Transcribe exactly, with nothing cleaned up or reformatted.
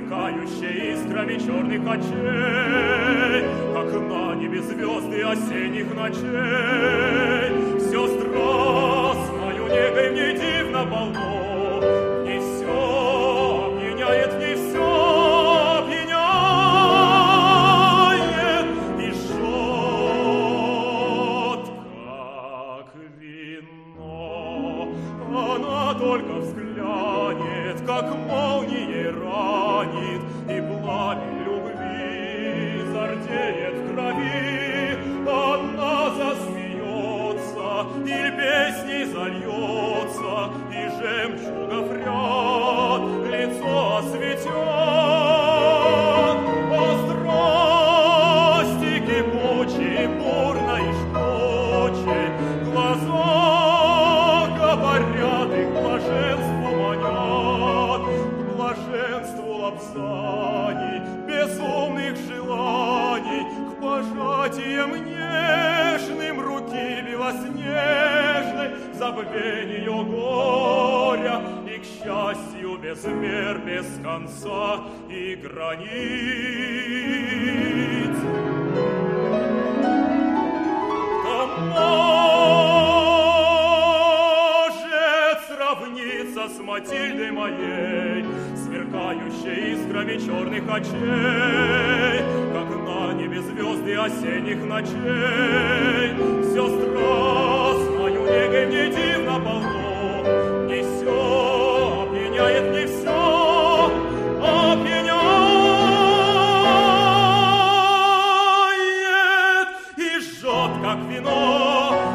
сверкающей искрами черных очей, как на небе звезды осенних ночей. Все страстною негой мне дивно полно, не все опьяняет, не все опьяняет и жжет, как вино. Она только взглянет, как молнией ранит, и пламя любви зардеет в крови. Она засмеется, или песней зальется, и жемчугов ряд лицо осветет. О страсти кипучей, бурной и жгучей, глаза говорят и к блаженству манят, к блаженству лапзаний, безумных желаний, к пожатиям нежным руки белоснежной, забвению горя и к счастью без мер, без конца и границ. Кто может сравниться с Матильдой моей, сверкающей искрами черных очей, как на небе звезды осенних ночей. Все страстною негой мне дивно полно, не все опьяняет, не все опьяняет и жжет, как вино.